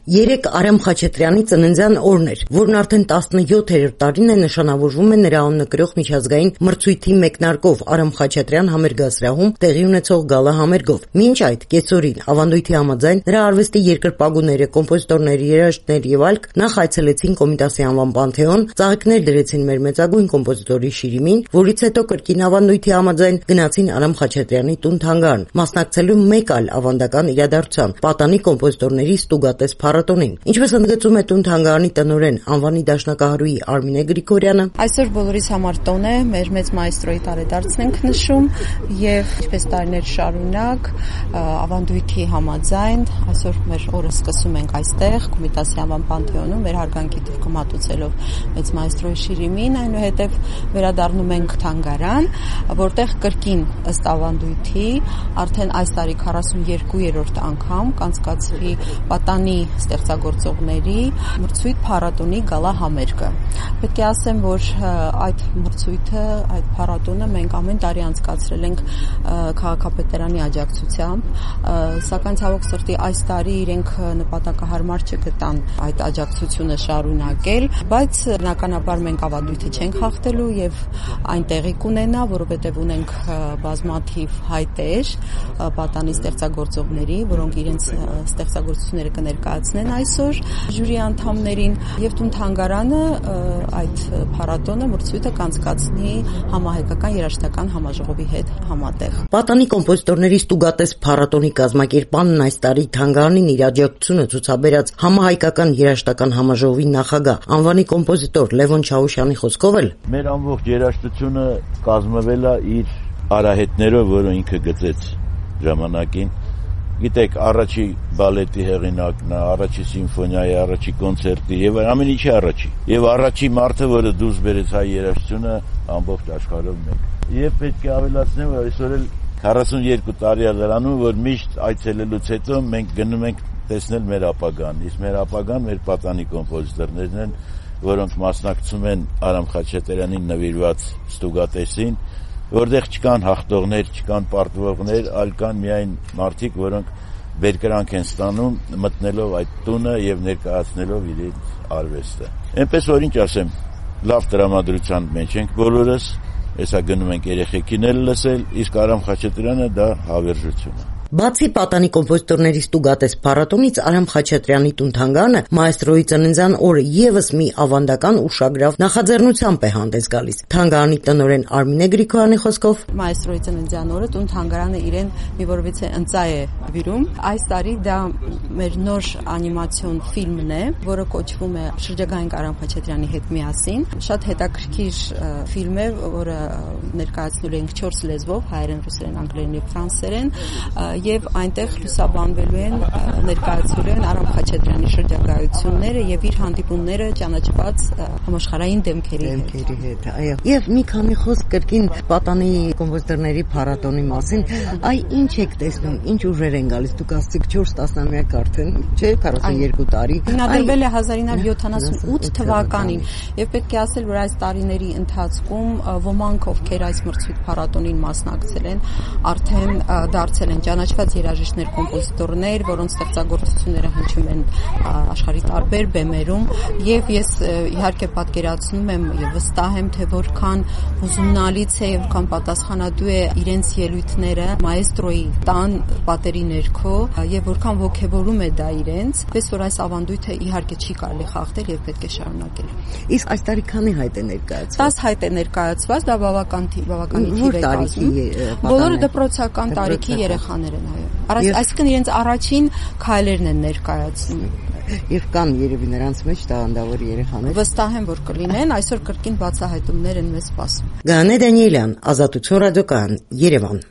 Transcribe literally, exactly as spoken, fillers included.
Երեկ Արամ Խաչատրյանի ծննդյան օրն էր, որն արդեն տասնյոթերորդ տարին է նշանավորվում է նրա անունը կրող միջազգային մրցույթի մեկնարկով Արամ Խաչատրյան համերգասրահում տեղի ունեցող գալա համերգով։ Մինչ այդ կեսօրին ավանդույթի համաձայն նրա արվեստի երկրպագուները, կոմպոզիտորներ, երաժիշտներ եւ այլք նախ այցելեցին Կոմիտասի անվան Պանթեոն, ծաղիկներ դրեցին մեր մեծագույն կոմպոզիտորի շիրիմին, որից հետո կրկին ավանդույթի համաձայն գնացին Արամ Խաչատրյանի տուն-թանգարան, մասնակցելու մեկ այլ ավանդական իրադարձության՝ պատանի կոմպոզիտորների ստուգատես փառատոնին։ Ինչպես ընդգծում է տուն-թանգարանի տնօրեն անվանի դաշնակահարուհի Արմինե Գրիգորյանը, այսօր բոլորիս համար տոն է, մեր մեծ մայստրոյի տարեդարձն ենք նշում եւ ինչպես տարիներ շարունակ ավանդույթի համաձայն այսօր մեր օրը սկսում ենք այստեղ Կոմիտասի անվան Պանթեոնում մեր հարգանքի դիրքը մատուցելով մեծ մայստրոյի շիրիմին, այնուհետեւ վերադառնում ենք թանգարան, որտեղ կրկին ըստ ավանդույթի արդեն այս տարի քառասունյոթերորդ անգամ կանցկացվի պատանի ստեղծագործողների մրցույթ փառատոնի գալա համերգը։ Պետք է ասեմ, որ այդ մրցույթը, այդ փառատոնը մենք ամեն տարի անցկացրել ենք քաղաքապետարանի աջակցությամբ, սակայն ցավոք սրտի այս տարի իրենք նպատակահարմար չգտան այդ աջակցությունը շարունակել, բայց բնականաբար մենք ավանդույթը չենք հաղթելու եւ այն տեղի կունենա, որովհետեւ ունենք բազմաթիվ հայտեր պատանի ստեղծագործողների, որոնք իրենց ստեղծագործությունները կներկայացնեն այսօր ժյուրի անդամներին եւ տուն-թանգարանը այդ փառատոնը մրցույթը կանցկացնի համահայկական երաժշտական համաժողովի հետ համատեղ։ Պատանի կոմպոզիտորների ստուգատես փառատոնի կազմակերպանն այս տարի թանգարանին իր աջակցությունը ցուցաբերած համահայկական երաժշտական համաժողովի նախագահ անվանի կոմպոզիտոր Լևոն Չաուշյանի խոսքով էլ մեր ամբողջ երաժշտությունը կազմվել է իր արահետներով, որը ինքը գծեց ժամանակին։ Գիտեք, առաջի բալետի հեղինակն է, առաջի սիմֆոնիայի, առաջի կոնցերտի եւ ամեն ինչի առաջի։ Եվ առաջի մարդը, որը դուրս բերեց հայ երաժշտությունը ամբողջ աշխարհով մեկ։ Եվ պետք է ավելացնեմ, որ այսօր էլ քառասունյոթ տարի է դրանում, որ միշտ այցելելուց հետո մենք գնում ենք տեսնել մեր ապագան։ Իսկ մեր ապագան մեր պատանի կոմպոզիտորներն են, որոնք մասնակցում են Արամ Խաչատրյանին նվիրված ստուգատեսին, որտեղ չկան հաղթողներ, չկան պարտվողներ, այլ կան միայն մարդիկ, որոնք բերկրանք են ստանում մտնելով այդ տունը եւ ներկայացնելով իրենց արվեստը։ Էնպես որ ինչ ասեմ, լավ տրամադրության մեջ ենք բոլորս, հեսա գնում ենք երեխեքին էլ լսել, իսկ Արամ Խաչատրյանը դա հավերժություն է։ Բացի պատանի կոմպոզիտորների ստուգատես փառատոնից Արամ Խաչատրյանի տուն-թանգարանը մայստրոյի ծննդյան օրը եւս մի ավանդական ուշագրավ նախաձեռնությամբ է հանդես գալիս։ Թանգարանի տնօրեն Արմինե Գրիգորյանի խոսքով, մայստրոյի ծննդյան օրը տուն-թանգարանը իրեն մի որովհետեւ ընծայ է վիրում։ Այս տարի դա մեր նոր անիմացիոն ֆիլմն է, որը կոչվում է Շրջագայինք Արամ Խաչատրյանի հետ միասին։ Շատ հետաքրքիր ֆիլմ է, որը ներկայացնելու ենք չորս լեզվով՝ հայերեն, ռուսերեն, անգլերեն եւ ֆրանսերեն։ Եվ այնտեղ լուսաբանվելու են ներկայացվելու են Արամ Խաչատրյանի շրջագայությունները եւ իր հանդիպումները ճանաչված համաշխարհային դեմքերի հետ։ Այո։ Եվ մի քանի խոսք կրկին պատանի կոմպոզիտորների փառատոնի մասին, այ ինչ եք տեսնում, ինչ ուժեր են գալիս, դուք ասացիք չորս տասնամյակ արդեն, չէ՞, քառասունյոթ տարի։ Հիմնադրվել է հազար ինը հարյուր յոթանասունութ թվականին եւ պետք է ասել, որ այս տարիների ընթացքում ոմանք, ովքեր այս մրցույթ փառատոնին մասնակցել են, արդեն դարձել են ճանաչված երաժիշտներ, կոմպոզիտորներ, որոնց ստեղծագործությունները հնչում են աշխարհի տարբեր բեմերում եւ ես իհարկե պատկերացնում եմ եւ վստահ եմ, թե որքան հուզումնալից է եւ որքան պատասխանատու է իրենց ելույթները մայստրոյի տան պատերի ներքո եւ որքան ոգեվորում է դա իրենց, պես որ այս ավանդույթը իհարկե չի կարելի խախտել եւ պետք է շարունակել։ Իսկ այս տարի քանի հայտ է ներկայացված։ տասը հայտ է ներկայացված, դա բավական բավականի թիվ է կազմում։ Բոլորը դպրոցական տարիքի երեխաներ են, այո։ Այսինքն իրենց առաջին քայլերն են ներկայացնում։ Եվ կան երևի նրանց մեջ տաղանդավոր երեխաներ։ Վստահ եմ, որ կլինեն, այսօր կրկին բացահայտումներ են մեզ սպասում։ Գանե Դանիելյան, Ազատություն ռադիոկայան, Երևան։